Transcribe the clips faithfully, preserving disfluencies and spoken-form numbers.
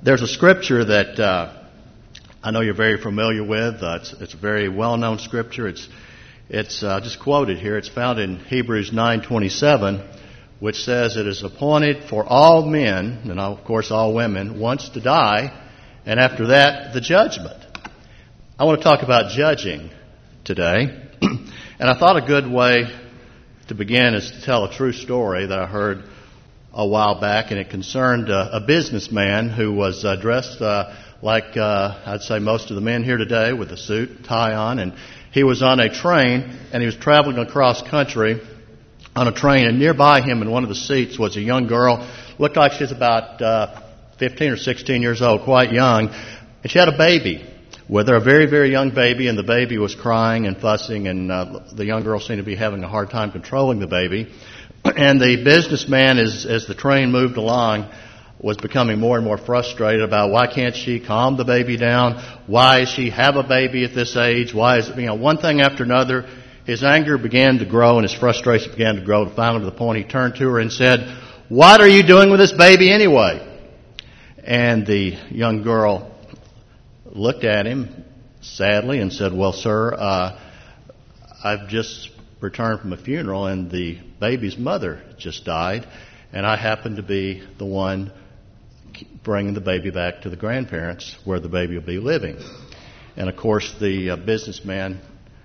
There's a scripture that uh, I know you're very familiar with. Uh, it's, it's a very well-known scripture. It's it's uh, just quoted here. It's found in Hebrews nine twenty-seven, which says, "It is appointed for all men, and of course all women, once to die, and after that the judgment." I want to talk about judging today, and I thought a good way to begin is to tell a true story that I heard a while back, and it concerned uh, a businessman who was uh, dressed uh, like uh, I'd say most of the men here today, with a suit, tie on, and he was on a train, and he was traveling across country on a train, and nearby him in one of the seats was a young girl, looked like she was about uh, fifteen or sixteen years old, quite young, and she had a baby with her, a very, very young baby, and the baby was crying and fussing, and uh, the young girl seemed to be having a hard time controlling the baby. And the businessman, as, as the train moved along, was becoming more and more frustrated about why can't she calm the baby down? Why does she have a baby at this age? Why is it, you know, one thing after another? His anger began to grow and his frustration began to grow. Finally, to the point he turned to her and said, "What are you doing with this baby anyway?" And the young girl looked at him sadly and said, "Well, sir, uh, I've just returned from a funeral and the baby's mother just died, and I happen to be the one bringing the baby back to the grandparents where the baby will be living." And of course, the uh, businessman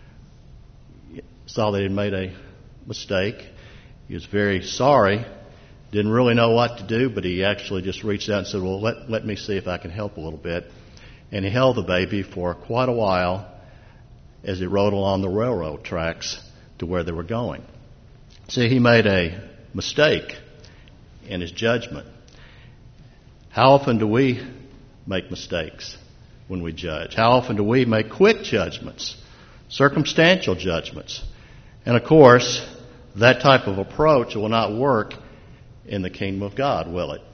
saw that he had made a mistake. He was very sorry, didn't really know what to do, but he actually just reached out and said, "Well, let, let me see if I can help a little bit." And he held the baby for quite a while as it rode along the railroad tracks to where they were going. See, he made a mistake in his judgment. How often do we make mistakes when we judge? How often do we make quick judgments, circumstantial judgments? And of course, that type of approach will not work in the kingdom of God, will it?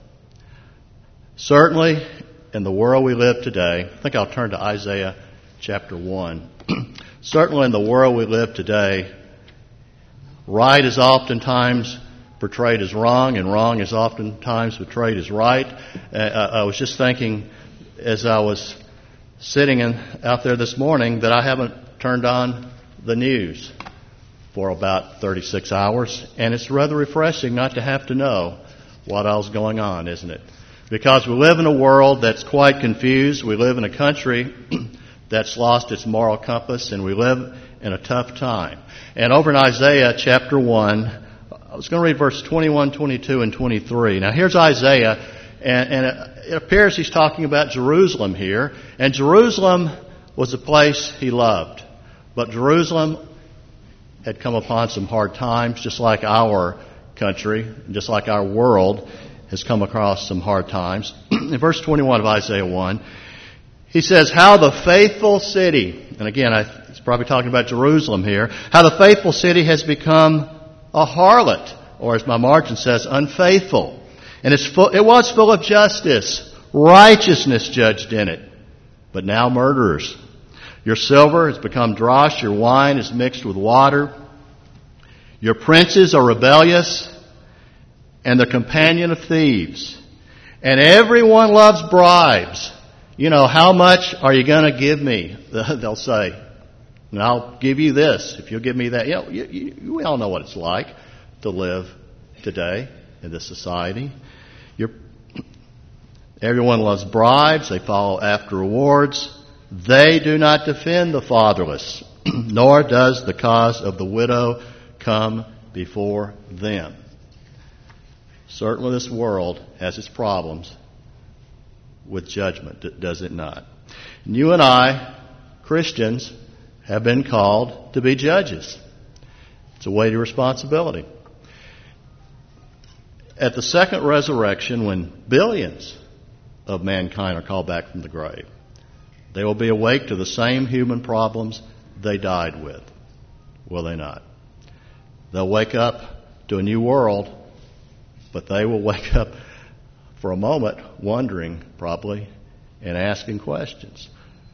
Certainly, in the world we live today, I think I'll turn to Isaiah chapter one. Certainly in the world we live today, right is oftentimes portrayed as wrong, and wrong is oftentimes portrayed as right. Uh, I was just thinking as I was sitting in, out there this morning that I haven't turned on the news for about thirty-six hours, and it's rather refreshing not to have to know what else is going on, isn't it? Because we live in a world that's quite confused. We live in a country that's lost its moral compass, and we live in a tough time. And over in Isaiah chapter one, I was going to read verse twenty-one, twenty-two, and twenty-three. Now here's Isaiah, and, and it, it appears he's talking about Jerusalem here. And Jerusalem was a place he loved. But Jerusalem had come upon some hard times, just like our country, just like our world has come across some hard times. In verse twenty-one of Isaiah one, he says, "How the faithful city," and again, I, he's probably talking about Jerusalem here, "how the faithful city has become a harlot," or as my margin says, unfaithful. "And it's full, it was full of justice, righteousness judged in it, but now murderers. Your silver has become dross, your wine is mixed with water. Your princes are rebellious, and the companion of thieves. And everyone loves bribes. You know, how much are you going to give me?" They'll say. "And I'll give you this if you'll give me that." You know, you, you, we all know what it's like to live today in this society. You're, everyone loves bribes. They follow after rewards. They do not defend the fatherless, nor does the cause of the widow come before them. Certainly this world has its problems with judgment, does it not? And you and I, Christians, have been called to be judges. It's a weighty responsibility. At the second resurrection, when billions of mankind are called back from the grave, they will be awake to the same human problems they died with, will they not? They'll wake up to a new world, but they will wake up for a moment wondering, probably, and asking questions.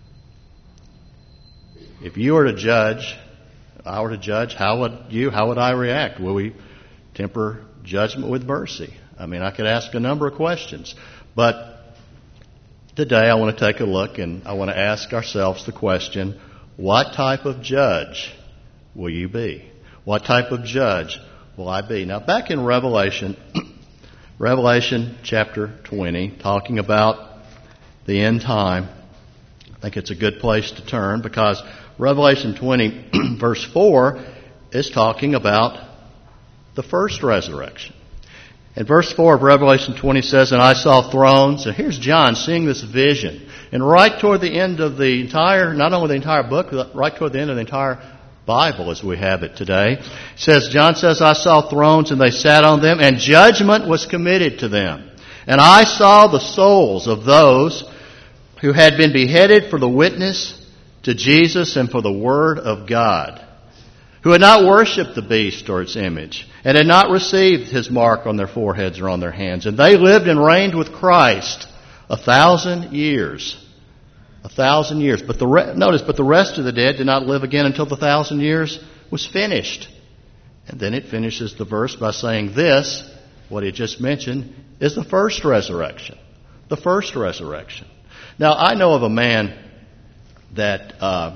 If you were to judge, if I were to judge, how would you, how would I react? Will we temper judgment with mercy? I mean, I could ask a number of questions. But today I want to take a look and I want to ask ourselves the question, what type of judge will you be? What type of judge will I be? Now, back in Revelation, Revelation chapter twenty, talking about the end time, I think it's a good place to turn because Revelation twenty, verse four, is talking about the first resurrection. And verse four of Revelation twenty says, "And I saw thrones," and here's John seeing this vision. And right toward the end of the entire, not only the entire book, but right toward the end of the entire Bible as we have it today, it says, John says, "I saw thrones and they sat on them, and judgment was committed to them. And I saw the souls of those who had been beheaded for the witness to Jesus and for the word of God, who had not worshipped the beast or its image, and had not received his mark on their foreheads or on their hands. And they lived and reigned with Christ a thousand years." A thousand years. But the re- notice, but the rest of the dead did not live again until the thousand years was finished. And then it finishes the verse by saying this, what he just mentioned, is the first resurrection. The first resurrection. Now, I know of a man that... Uh,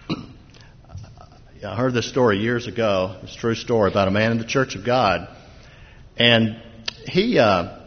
I heard this story years ago. It's a true story about a man in the Church of God. And he uh,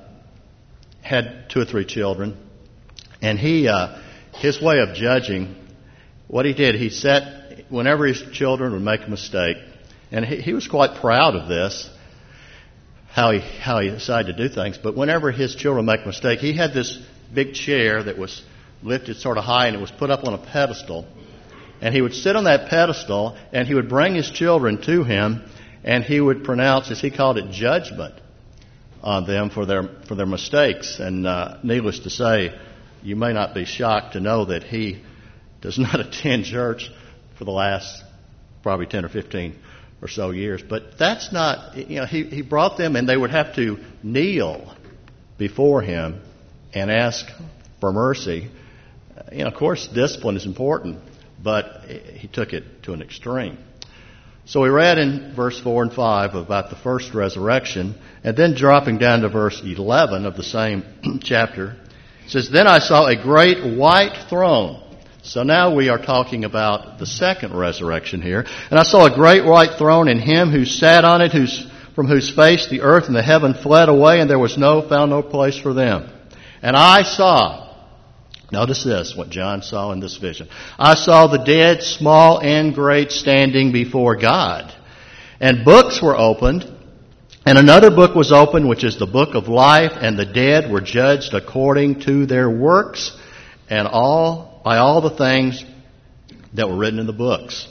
had two or three children. And he, uh, his way of judging, what he did, he sat, whenever his children would make a mistake, and he, he was quite proud of this, how he, how he decided to do things. But whenever his children make a mistake, he had this big chair that was lifted sort of high and it was put up on a pedestal. And he would sit on that pedestal, and he would bring his children to him, and he would pronounce, as he called it, judgment on them for their for their mistakes. And uh, needless to say, you may not be shocked to know that he does not attend church for the last probably ten or fifteen or so years. But that's not, you know, he, he brought them, and they would have to kneel before him and ask for mercy. You know, of course, discipline is important, but he took it to an extreme. So we read in verse four and five about the first resurrection, and then dropping down to verse eleven of the same chapter, it says, "Then I saw a great white throne." So now we are talking about the second resurrection here. "And I saw a great white throne, and him who sat on it, whose, from whose face the earth and the heaven fled away, and there was no found no place for them. And I saw," notice this, what John saw in this vision. "I saw the dead, small and great, standing before God. And books were opened, and another book was opened, which is the book of life, and the dead were judged according to their works, and all by all the things that were written in the books.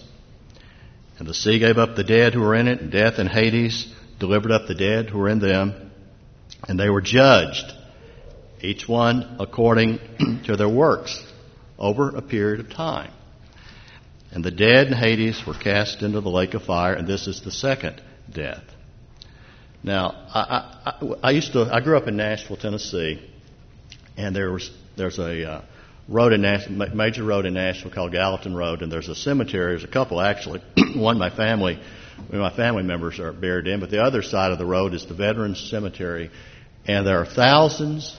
And the sea gave up the dead who were in it, and death and Hades delivered up the dead who were in them, and they were judged, each one according to their works, over a period of time. And the dead in Hades were cast into the lake of fire, and this is the second death." Now, I, I, I used to, I grew up in Nashville, Tennessee, and there was there's a uh, road in Nashville, major road in Nashville called Gallatin Road, and there's a cemetery. There's a couple actually. One my family, one of my family members are buried in, but the other side of the road is the Veterans Cemetery, and there are thousands.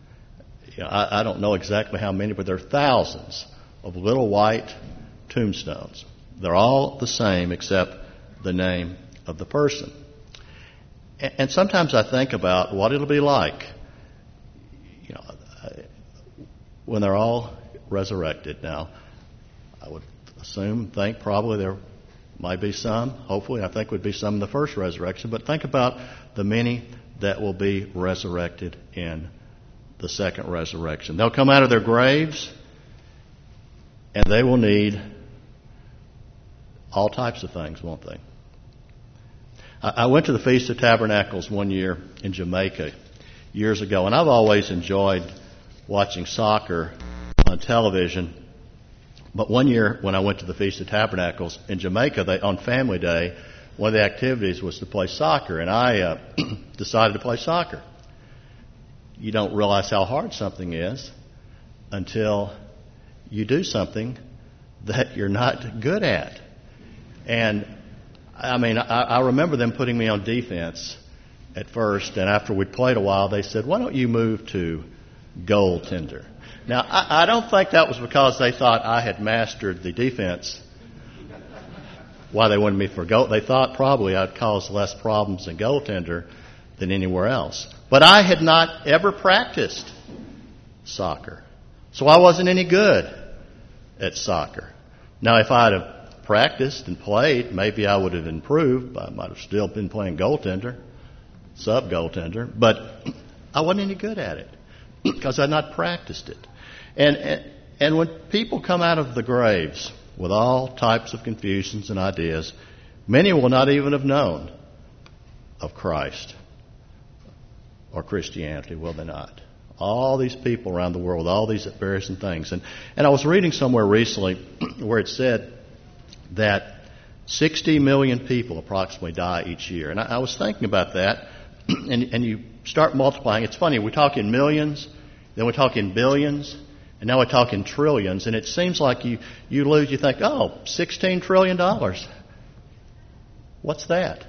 You know, I, I don't know exactly how many, but there are thousands of little white tombstones. They're all the same except the name of the person. And, and sometimes I think about what it'll be like, you know, when they're all resurrected. Now, I would assume, think probably there might be some, hopefully, I think would be some in the first resurrection, but think about the many that will be resurrected in the second resurrection. They'll come out of their graves, and they will need all types of things, won't they? I went to the Feast of Tabernacles one year in Jamaica years ago, and I've always enjoyed watching soccer on television. But one year when I went to the Feast of Tabernacles in Jamaica, they, on Family Day, one of the activities was to play soccer, and I uh, decided to play soccer. You don't realize how hard something is until you do something that you're not good at. And, I mean, I, I remember them putting me on defense at first, and after we'd played a while, they said, "Why don't you move to goaltender?" Now, I, I don't think that was because they thought I had mastered the defense, why they wanted me for goal. They thought probably I'd cause less problems in goaltender than anywhere else. But I had not ever practiced soccer, so I wasn't any good at soccer. Now, if I'd have practiced and played, maybe I would have improved. I might have still been playing goaltender, sub-goaltender, but I wasn't any good at it because I'd not practiced it. And, and and when people come out of the graves with all types of confusions and ideas, many will not even have known of Christ or Christianity, will they not? All these people around the world with all these embarrassing things. And, and I was reading somewhere recently where it said that sixty million people approximately die each year. And I, I was thinking about that, and, and you start multiplying. It's funny, we talk in millions, then we talk in billions, and now we talk in trillions. And it seems like you, you lose, you think, oh, sixteen trillion dollars. What's that?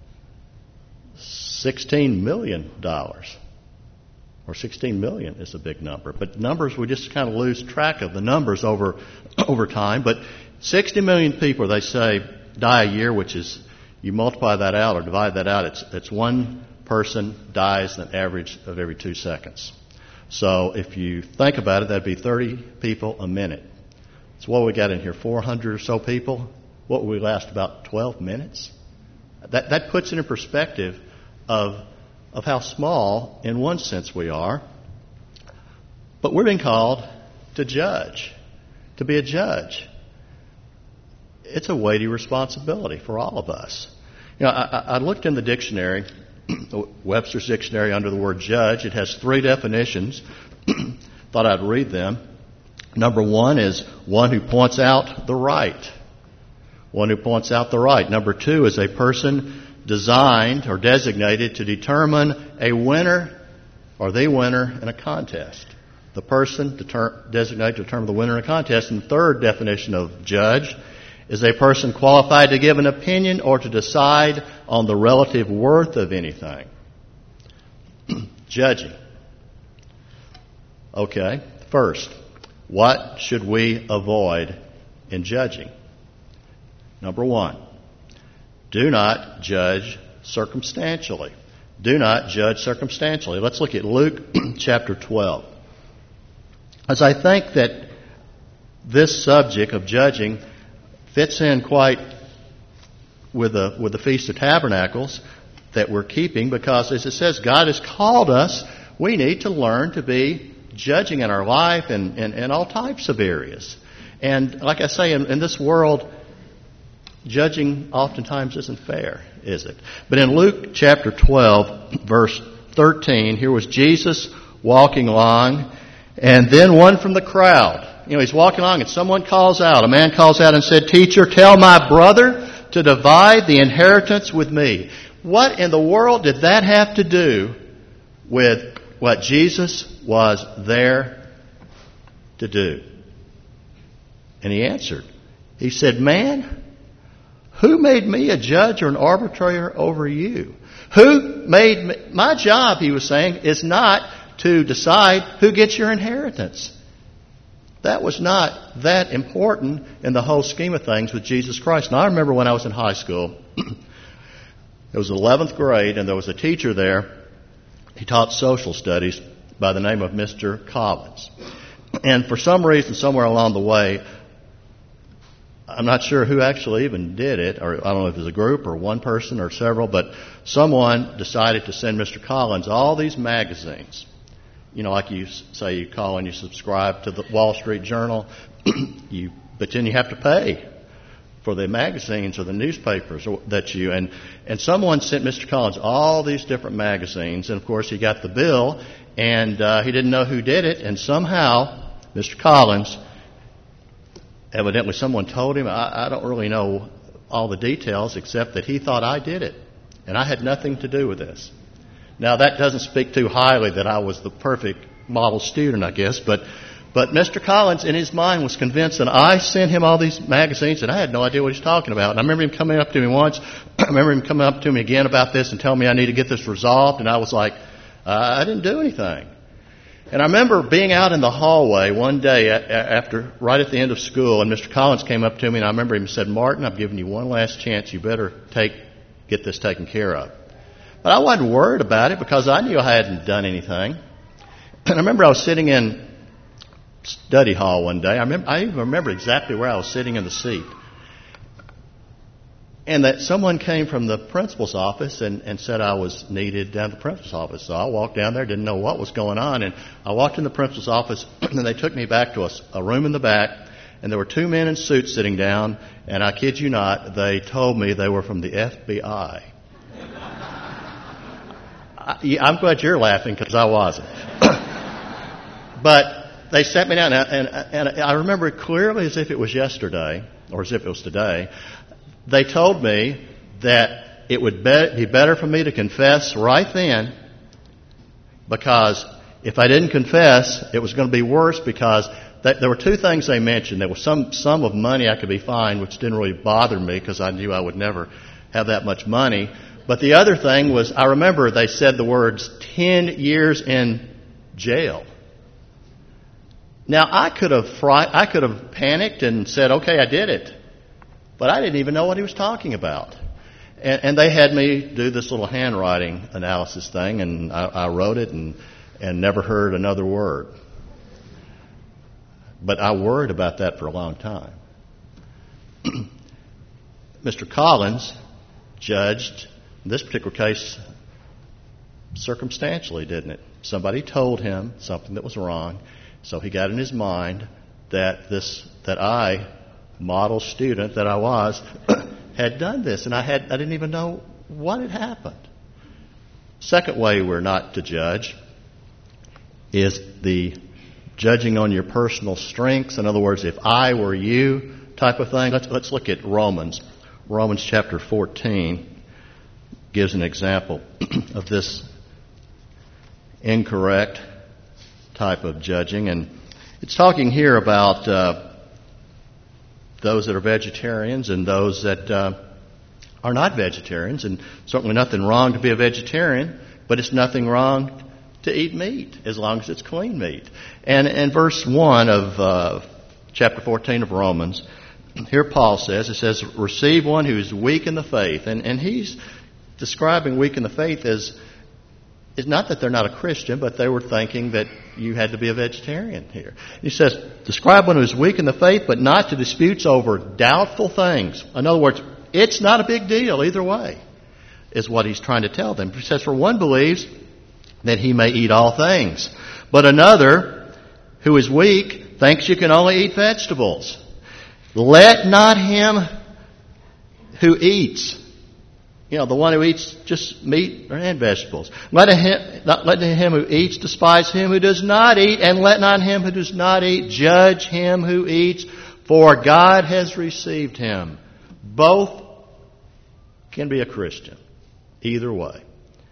sixteen million dollars. Or sixteen million is a big number. But numbers, we just kind of lose track of the numbers over over time. But sixty million people, they say, die a year, which is, you multiply that out or divide that out, it's, it's one person dies an average of every two seconds. So if you think about it, that'd be thirty people a minute. So what we got in here, four hundred or so people? What would we last, about twelve minutes? That, that puts it in perspective of of how small, in one sense, we are. But we're being called to judge, to be a judge. It's a weighty responsibility for all of us. You know, I, I looked in the dictionary, Webster's dictionary, under the word judge. It has three definitions. Thought I'd read them. Number one is one who points out the right. One who points out the right. Number two is a person designed or designated to determine a winner or the winner in a contest. The person deter- designated to determine the winner in a contest. And the third definition of judge is a person qualified to give an opinion or to decide on the relative worth of anything. Judging. Okay, first, what should we avoid in judging? Number one, do not judge circumstantially. Do not judge circumstantially. Let's look at Luke chapter twelve. As I think that this subject of judging fits in quite with the with the Feast of Tabernacles that we're keeping, because as it says, God has called us, we need to learn to be judging in our life and in, in, in all types of areas. And like I say, in, in this world, judging oftentimes isn't fair, is it? But in Luke chapter twelve, verse thirteen, here was Jesus walking along, and then one from the crowd. You know, he's walking along and someone calls out, a man calls out and said, "Teacher, tell my brother to divide the inheritance with me." What in the world did that have to do with what Jesus was there to do? And he answered. He said, "Man, who made me a judge or an arbitrator over you?" Who made me? My job, he was saying, is not to decide who gets your inheritance. That was not that important in the whole scheme of things with Jesus Christ. Now, I remember when I was in high school, it was eleventh grade, and there was a teacher there. He taught social studies by the name of Mister Collins. And for some reason, somewhere along the way, I'm not sure who actually even did it, or I don't know if it was a group or one person or several, but someone decided to send Mister Collins all these magazines. You know, like you say, you call and you subscribe to the Wall Street Journal, you, but then you have to pay for the magazines or the newspapers that you, and, and someone sent Mister Collins all these different magazines, and of course he got the bill, and uh, he didn't know who did it, and somehow Mister Collins, evidently someone told him, I, I don't really know all the details except that he thought I did it. And I had nothing to do with this. Now that doesn't speak too highly that I was the perfect model student, I guess. But but Mister Collins in his mind was convinced that I sent him all these magazines and I had no idea what he was talking about. And I remember him coming up to me once. I remember him coming up to me again about this and telling me I need to get this resolved. And I was like, I didn't do anything. And I remember being out in the hallway one day after, right at the end of school, and Mister Collins came up to me, and I remember him said, "Martin, I've given you one last chance. You better take get this taken care of." But I wasn't worried about it because I knew I hadn't done anything. And I remember I was sitting in study hall one day. I remember, I even remember exactly where I was sitting in the seat. And that someone came from the principal's office and, and said I was needed down at the principal's office. So I walked down there, didn't know what was going on. And I walked in the principal's office, and then they took me back to a, a room in the back. And there were two men in suits sitting down. And I kid you not, they told me they were from the F B I. I, I'm glad you're laughing because I wasn't. But they sat me down, and, and, and I remember it clearly as if it was yesterday, or as if it was today. They told me that it would be, be better for me to confess right then, because if I didn't confess, it was going to be worse, because th- there were two things they mentioned. There was some sum of money I could be fined, which didn't really bother me because I knew I would never have that much money. But the other thing was, I remember they said the words, ten years in jail. Now, I could have fri- I could have panicked and said, okay, I did it. But I didn't even know what he was talking about. And, and they had me do this little handwriting analysis thing, and I, I wrote it and, and never heard another word. But I worried about that for a long time. Mister Collins judged this particular case circumstantially, didn't it? Somebody told him something that was wrong, so he got in his mind that this that I, model student that I was, had done this, and I had I didn't even know what had happened. Second way we're not to judge is the judging on your personal strengths. In other words, if I were you type of thing. Let's let's look at Romans. Romans chapter fourteen gives an example of this incorrect type of judging, and it's talking here about uh, those that are vegetarians and those that uh, are not vegetarians, and certainly nothing wrong to be a vegetarian, but it's nothing wrong to eat meat as long as it's clean meat. And in verse one of uh, chapter fourteen of Romans, here Paul says, it says, receive one who is weak in the faith. And, and he's describing weak in the faith as, it's not that they're not a Christian, but they were thinking that you had to be a vegetarian here. He says, describe one who is weak in the faith, but not to disputes over doubtful things. In other words, it's not a big deal either way, is what he's trying to tell them. He says, for one believes that he may eat all things, but another who is weak thinks you can only eat vegetables. Let not him who eats, you know, the one who eats just meat and vegetables, let him, not let him who eats despise him who does not eat, and let not him who does not eat judge him who eats, for God has received him. Both can be a Christian, either way.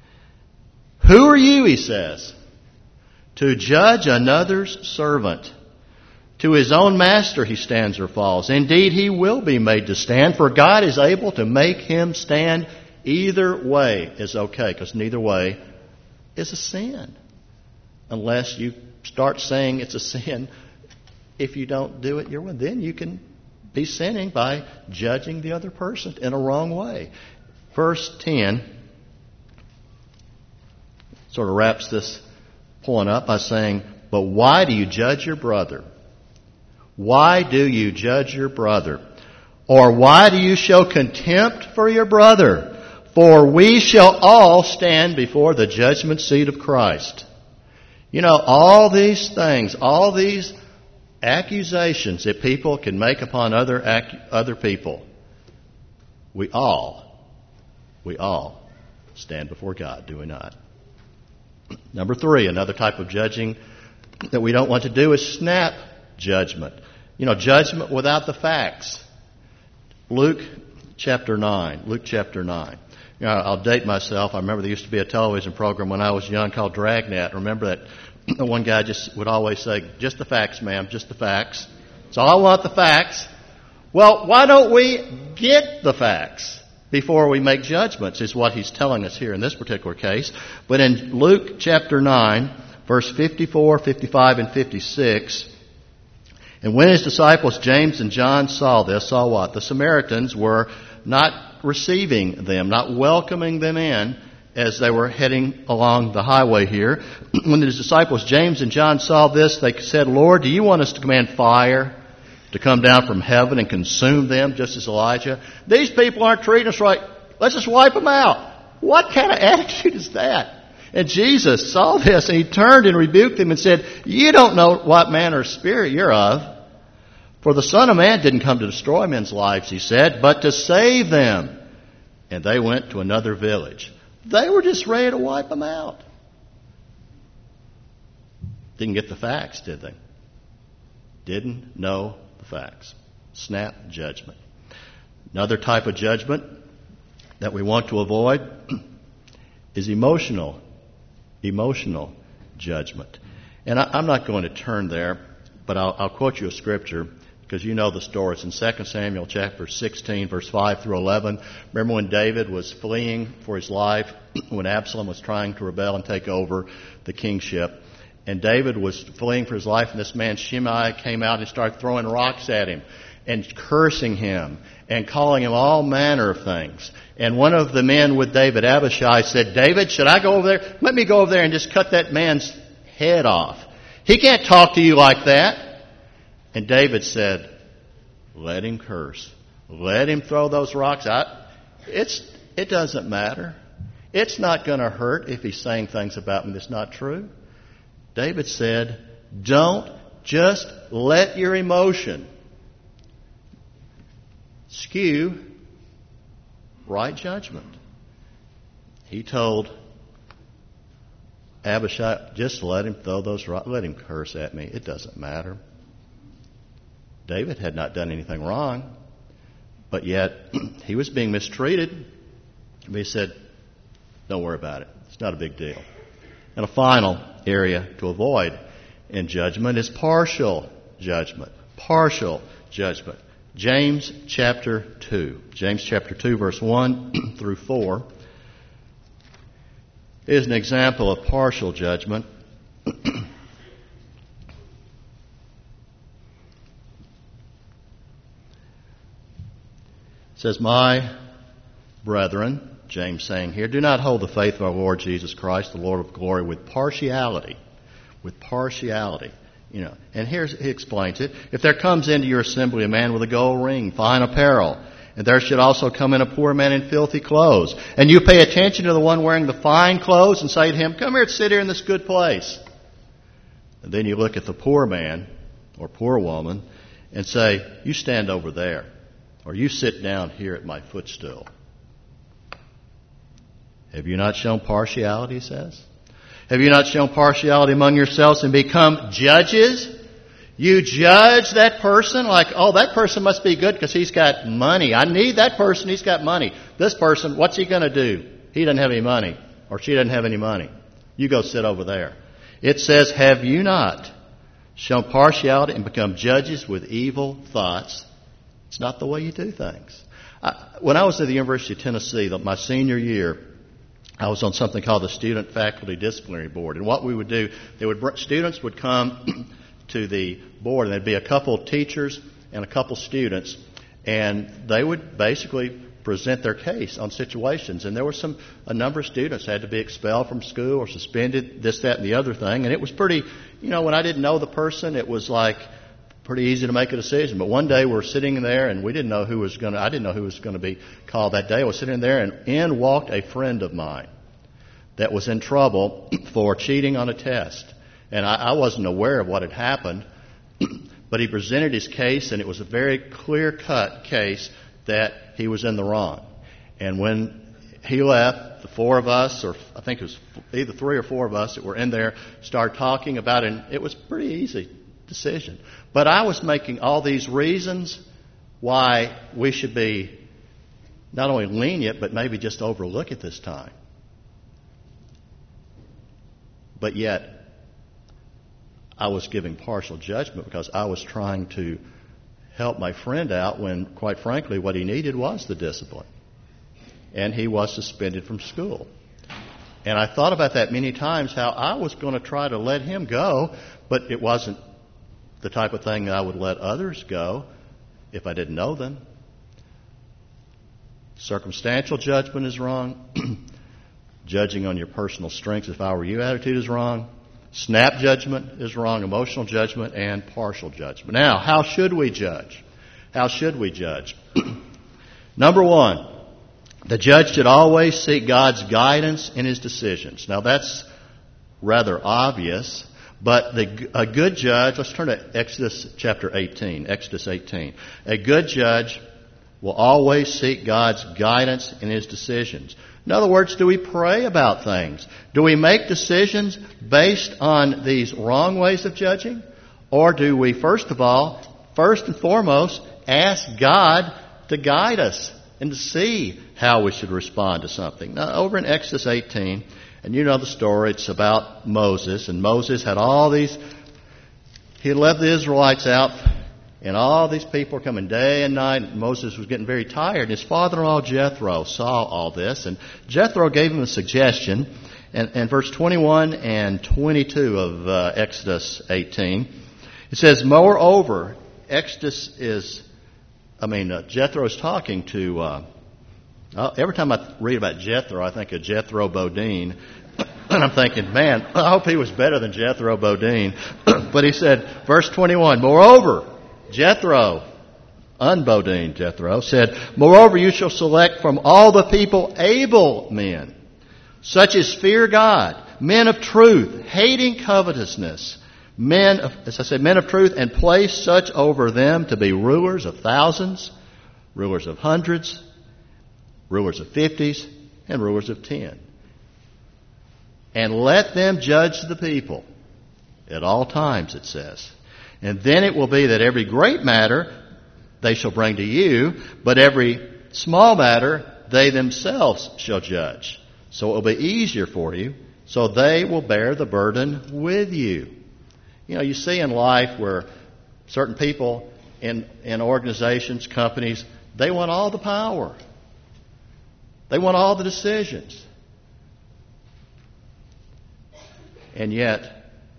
Who are you, he says, to judge another's servant? To his own master he stands or falls. Indeed, he will be made to stand, for God is able to make him stand. Either way is okay, because neither way is a sin. Unless you start saying it's a sin, if you don't do it your way, then you can be sinning by judging the other person in a wrong way. Verse ten sort of wraps this point up by saying, but why do you judge your brother? Why do you judge your brother? Or why do you show contempt for your brother? For we shall all stand before the judgment seat of Christ. You know, all these things, all these accusations that people can make upon other ac- other people, we all, we all stand before God, do we not? Number three, another type of judging that we don't want to do is snap judgment. You know, judgment without the facts. Luke chapter nine. Luke chapter nine. You know, I'll date myself. I remember there used to be a television program when I was young called Dragnet. Remember that one guy just would always say, just the facts, ma'am, just the facts. So I want the facts. Well, why don't we get the facts before we make judgments, is what he's telling us here in this particular case. But in Luke chapter nine, verse fifty-four, fifty-five, and fifty-six. And when his disciples James and John saw this, saw what? The Samaritans were not receiving them, not welcoming them in as they were heading along the highway here. When his disciples James and John saw this, they said, Lord, do you want us to command fire to come down from heaven and consume them, just as Elijah? These people aren't treating us right. Let's just wipe them out. What kind of attitude is that? And Jesus saw this, and he turned and rebuked them and said, you don't know what manner of spirit you're of. For the Son of Man didn't come to destroy men's lives, he said, but to save them. And they went to another village. They were just ready to wipe them out. Didn't get the facts, did they? Didn't know the facts. Snap judgment. Another type of judgment that we want to avoid is emotional, emotional judgment. And I, I'm not going to turn there, but I'll, I'll quote you a scripture because you know the story. It's in Second Samuel chapter sixteen, verse five through eleven. Remember when David was fleeing for his life, when Absalom was trying to rebel and take over the kingship. And David was fleeing for his life, and this man Shimei came out and started throwing rocks at him and cursing him and calling him all manner of things. And one of the men with David, Abishai, said, David, should I go over there? Let me go over there and just cut that man's head off. He can't talk to you like that. And David said, let him curse. Let him throw those rocks out. It's, it doesn't matter. It's not going to hurt if he's saying things about me that's not true. David said, don't just let your emotion skew right judgment. He told Abishai, just let him throw those rocks, let him curse at me. It doesn't matter. David had not done anything wrong, but yet he was being mistreated. But he said, don't worry about it. It's not a big deal. And a final area to avoid in judgment is partial judgment. Partial judgment. James chapter two. James chapter two, verse one through four is an example of partial judgment. It says, my brethren, James saying here, do not hold the faith of our Lord Jesus Christ, the Lord of glory, with partiality. With partiality. You know, and here he explains it. If there comes into your assembly a man with a gold ring, fine apparel, and there should also come in a poor man in filthy clothes, and you pay attention to the one wearing the fine clothes and say to him, come here and sit here in this good place. And then you look at the poor man or poor woman and say, you stand over there, or you sit down here at my footstool. Have you not shown partiality, he says? Have you not shown partiality among yourselves and become judges? You judge that person like, oh, that person must be good because he's got money. I need that person. He's got money. This person, what's he going to do? He doesn't have any money, or she doesn't have any money. You go sit over there. It says, have you not shown partiality and become judges with evil thoughts? It's not the way you do things. I, when I was at the University of Tennessee, the, my senior year, I was on something called the Student Faculty Disciplinary Board. And what we would do, they would students would come to the board, and there'd be a couple of teachers and a couple of students, and they would basically present their case on situations. And there were some a number of students had to be expelled from school or suspended, this, that, and the other thing. And it was pretty, you know, when I didn't know the person, it was like pretty easy to make a decision. But one day we were sitting there, and we didn't know who was going to, I didn't know who was going to be called that day. I was sitting there, and in walked a friend of mine that was in trouble for cheating on a test. And I, I wasn't aware of what had happened, but he presented his case, and it was a very clear-cut case that he was in the wrong. And when he left, the four of us, or I think it was either three or four of us that were in there, started talking about it, and it was a pretty easy decision. But I was making all these reasons why we should be not only lenient, but maybe just overlook it this time. But yet, I was giving partial judgment because I was trying to help my friend out when, quite frankly, what he needed was the discipline. And he was suspended from school. And I thought about that many times, how I was going to try to let him go, but it wasn't the type of thing that I would let others go if I didn't know them. Circumstantial judgment is wrong. Judging on your personal strengths, if I were you, attitude is wrong. Snap judgment is wrong. Emotional judgment and partial judgment. Now, how should we judge? How should we judge? Number one, the judge should always seek God's guidance in his decisions. Now, that's rather obvious, but the, a good judge, let's turn to Exodus chapter eighteen, Exodus eighteen. A good judge will always seek God's guidance in his decisions. In other words, do we pray about things? Do we make decisions based on these wrong ways of judging? Or do we, first of all, first and foremost, ask God to guide us and to see how we should respond to something? Now, over in Exodus eighteen, and you know the story, it's about Moses, and Moses had all these, he had led the Israelites out, and all these people were coming day and night, and Moses was getting very tired. And his father-in-law Jethro saw all this, and Jethro gave him a suggestion, and, and verse twenty-one and twenty-two of uh, Exodus eighteen, it says, moreover, Exodus is, I mean, uh, Jethro is talking to, uh, uh, every time I read about Jethro, I think of Jethro Bodine. And I'm thinking, man, I hope he was better than Jethro Bodine. But he said, verse twenty-one, moreover, Jethro, unbodine Jethro, said, moreover, you shall select from all the people able men, such as fear God, men of truth, hating covetousness, men of, as I said, men of truth, and place such over them to be rulers of thousands, rulers of hundreds, rulers of fifties, and rulers of ten. And let them judge the people at all times, it says. And then it will be that every great matter they shall bring to you, but every small matter they themselves shall judge. So it will be easier for you, so they will bear the burden with you. You know, you see in life where certain people in, in organizations, companies, they want all the power. They want all the decisions. And yet,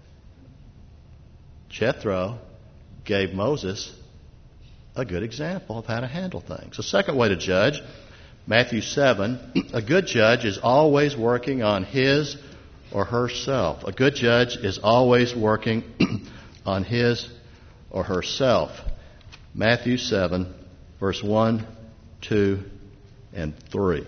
Jethro gave Moses a good example of how to handle things. The second way to judge, Matthew seven, a good judge is always working on his or herself. A good judge is always working on his or herself. Matthew seven, verse one, two, and three.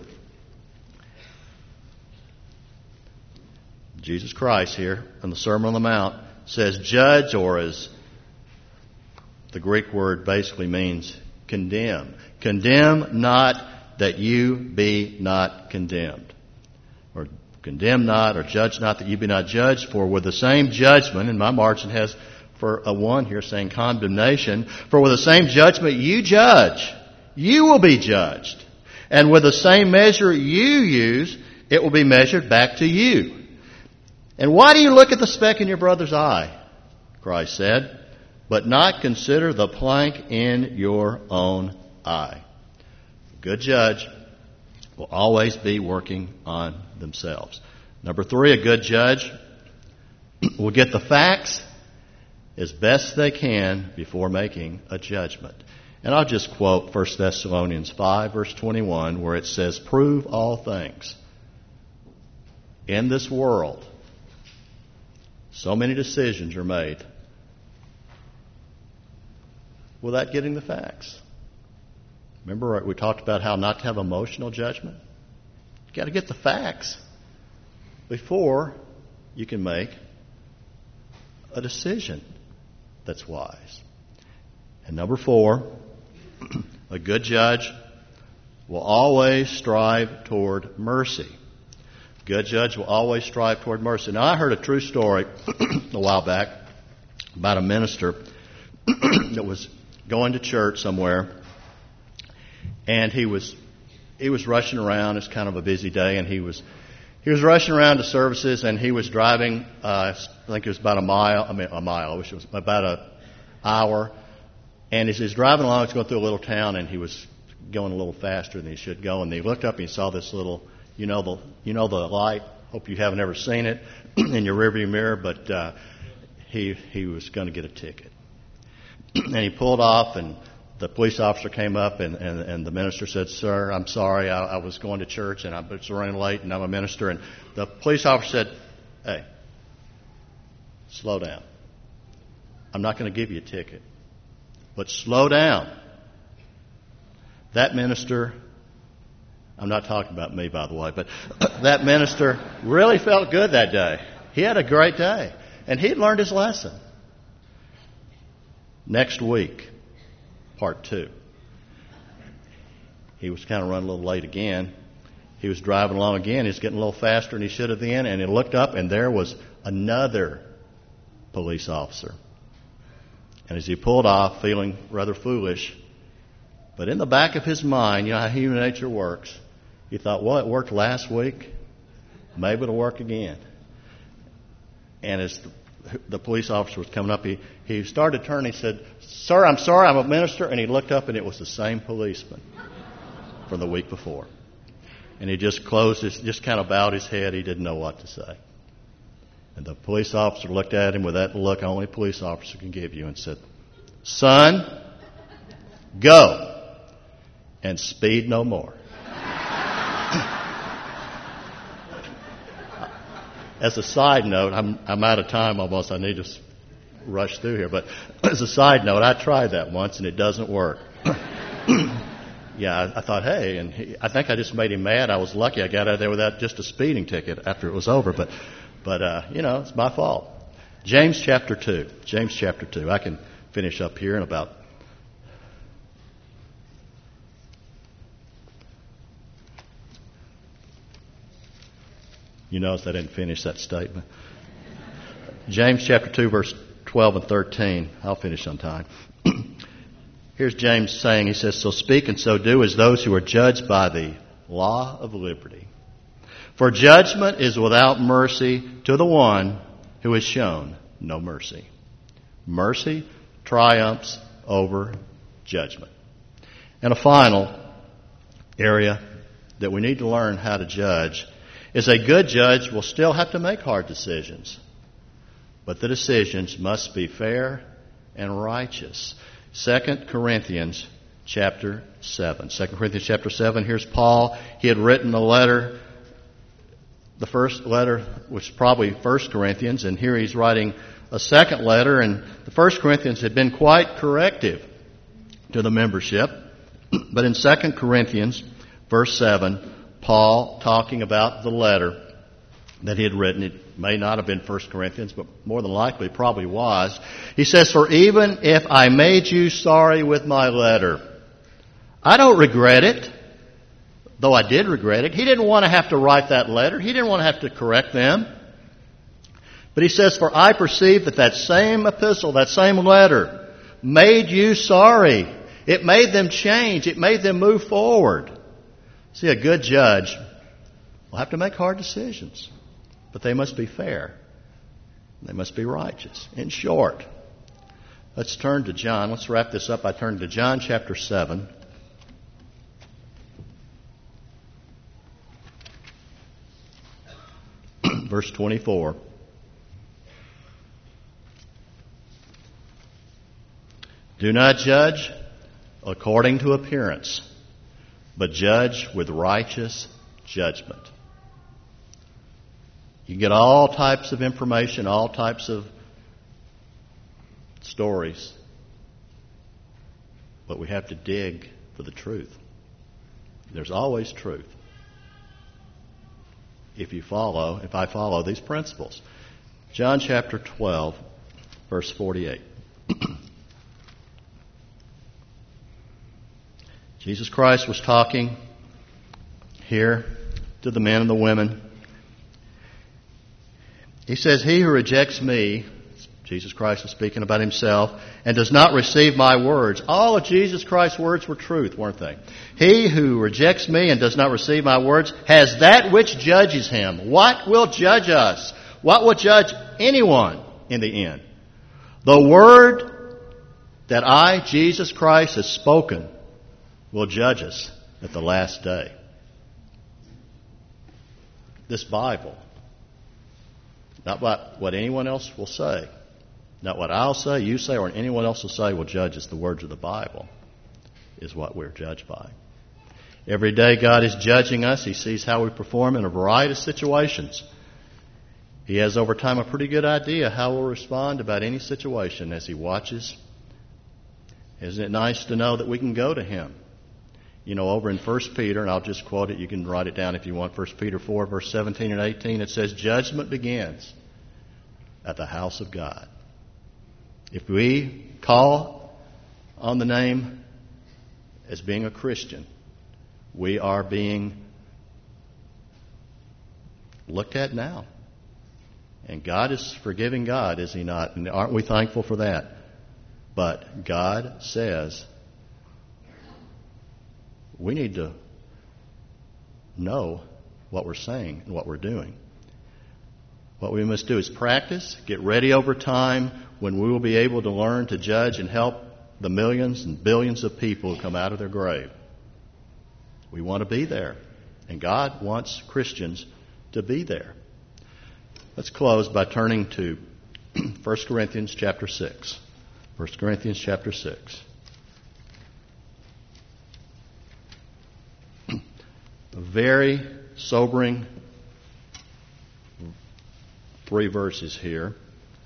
Jesus Christ here in the Sermon on the Mount says judge, or as the Greek word basically means condemn. Condemn not that you be not condemned. Or condemn not, or judge not that you be not judged. For with the same judgment, and my margin has for a one here saying condemnation, for with the same judgment you judge, you will be judged. And with the same measure you use, it will be measured back to you. And why do you look at the speck in your brother's eye? Christ said, but not consider the plank in your own eye. A good judge will always be working on themselves. Number three, a good judge will get the facts as best they can before making a judgment. And I'll just quote First Thessalonians five, verse twenty-one, where it says, prove all things. In this world, so many decisions are made without getting the facts. Remember, we talked about how not to have emotional judgment? You've got to get the facts before you can make a decision that's wise. And number four, a good judge will always strive toward mercy. Good judge will always strive toward mercy. Now, I heard a true story a while back about a minister that was going to church somewhere, and he was he was rushing around. It's kind of a busy day, and he was he was rushing around to services, and he was driving. Uh, I think it was about a mile. I mean, a mile. I wish it was about an hour. And as he was driving along, he was going through a little town, and he was going a little faster than he should go. And he looked up and he saw this little. You know the you know the light hope you haven't ever seen it in your rearview mirror, but uh, he he was going to get a ticket. And he pulled off, and the police officer came up, and, and, and the minister said, "Sir, I'm sorry, I, I was going to church, and I was running late, and I'm a minister." And the police officer said, "Hey, slow down. I'm not going to give you a ticket, but slow down." That minister, I'm not talking about me, by the way, but that minister really felt good that day. He had a great day, and he'd learned his lesson. Next week, part two. He was kind of running a little late again. He was driving along again. He was getting a little faster than he should have been, and he looked up, and there was another police officer. And as he pulled off, feeling rather foolish, but in the back of his mind, you know how human nature works, he thought, well, it worked last week. Maybe it'll work again. And as the, the police officer was coming up, he, he started turning. He said, "Sir, I'm sorry, I'm a minister." And he looked up, and it was the same policeman from the week before. And he just closed his, just kind of bowed his head. He didn't know what to say. And the police officer looked at him with that look only a police officer can give you and said, "Son, go and speed no more." As a side note, I'm, I'm out of time almost. I need to rush through here. But as a side note, I tried that once, and it doesn't work. Yeah, I, I thought, hey, and he, I think I just made him mad. I was lucky I got out of there without just a speeding ticket after it was over. But, but uh, you know, it's my fault. James chapter two. James chapter two. I can finish up here in about... You notice I didn't finish that statement. James chapter two, verse twelve and thirteen. I'll finish on time. Here's James saying, he says, "So speak and so do as those who are judged by the law of liberty. For judgment is without mercy to the one who has shown no mercy." Mercy triumphs over judgment. And a final area that we need to learn how to judge is a good judge will still have to make hard decisions, but the decisions must be fair and righteous. Second Corinthians chapter seven. Second Corinthians chapter seven, here's Paul. He had written a letter. The first letter was probably First Corinthians, and here he's writing a second letter, and the First Corinthians had been quite corrective to the membership. But in Second Corinthians, verse seven, Paul, talking about the letter that he had written, it may not have been First Corinthians, but more than likely it probably was. He says, "For even if I made you sorry with my letter, I don't regret it, though I did regret it." He didn't want to have to write that letter. He didn't want to have to correct them. But he says, "For I perceive that that same epistle, that same letter, made you sorry." It made them change. It made them move forward. See, a good judge will have to make hard decisions, but they must be fair. They must be righteous. In short, let's turn to John. Let's wrap this up by turning to John chapter seven. Verse twenty-four. "Do not judge according to appearance, but judge with righteous judgment." You get all types of information, all types of stories, but we have to dig for the truth. There's always truth if you follow, if I follow these principles. John chapter twelve, verse forty-eight. Jesus Christ was talking here to the men and the women. He says, "He who rejects me," Jesus Christ is speaking about himself, "and does not receive my words." All of Jesus Christ's words were truth, weren't they? "He who rejects me and does not receive my words has that which judges him." What will judge us? What will judge anyone in the end? The word that I, Jesus Christ, has spoken will judge us at the last day. This Bible Not what, what anyone else will say. Not what I'll say, you say, or anyone else will say will judge us. The words of the Bible is what we're judged by. Every day God is judging us. He sees how we perform in a variety of situations. He has over time a pretty good idea how we'll respond about any situation as He watches. Isn't it nice to know that we can go to Him? You know, over in First Peter, and I'll just quote it, you can write it down if you want, First Peter four, verse seventeen and eighteen, it says, "Judgment begins at the house of God." If we call on the name as being a Christian, we are being looked at now. And God is forgiving God, is He not? And aren't we thankful for that? But God says we need to know what we're saying and what we're doing. What we must do is practice, get ready over time when we will be able to learn to judge and help the millions and billions of people who come out of their grave. We want to be there. And God wants Christians to be there. Let's close by turning to First Corinthians chapter six. First Corinthians chapter six. A very sobering three verses here.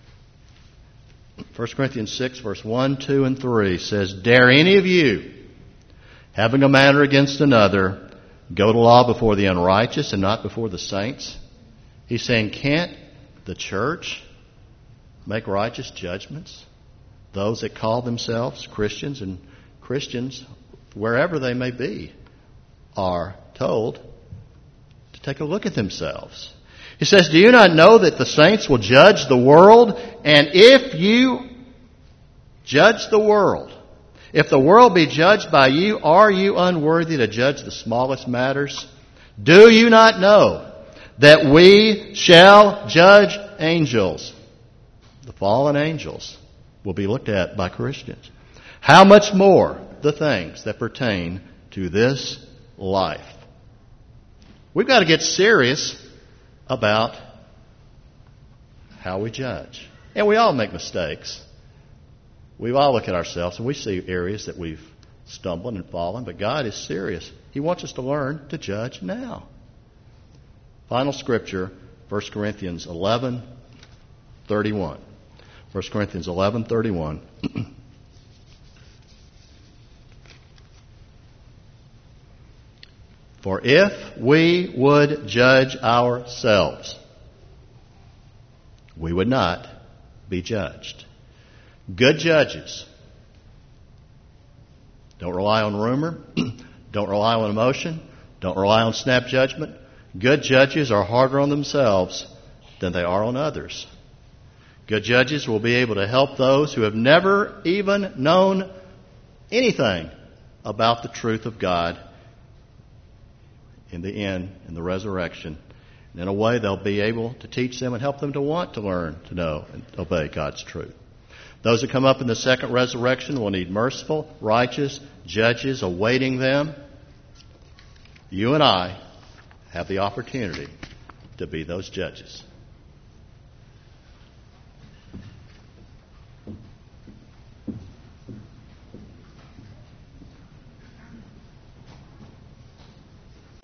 First Corinthians six, verse one, two, and three says, "Dare any of you, having a matter against another, go to law before the unrighteous and not before the saints?" He's saying, can't the church make righteous judgments? Those that call themselves Christians, and Christians, wherever they may be, are told to take a look at themselves. He says, "Do you not know that the saints will judge the world? And if you judge the world, if the world be judged by you, are you unworthy to judge the smallest matters? Do you not know that we shall judge angels?" The fallen angels will be looked at by Christians. "How much more the things that pertain to this life?" We've got to get serious about how we judge. And we all make mistakes. We all look at ourselves and we see areas that we've stumbled and fallen, but God is serious. He wants us to learn to judge now. Final scripture, First Corinthians eleven thirty-one. First Corinthians eleven thirty-one. "For if we would judge ourselves, we would not be judged." Good judges don't rely on rumor, don't rely on emotion, don't rely on snap judgment. Good judges are harder on themselves than they are on others. Good judges will be able to help those who have never even known anything about the truth of God in the end, in the resurrection. And in a way, they'll be able to teach them and help them to want to learn to know and obey God's truth. Those that come up in the second resurrection will need merciful, righteous judges awaiting them. You and I have the opportunity to be those judges.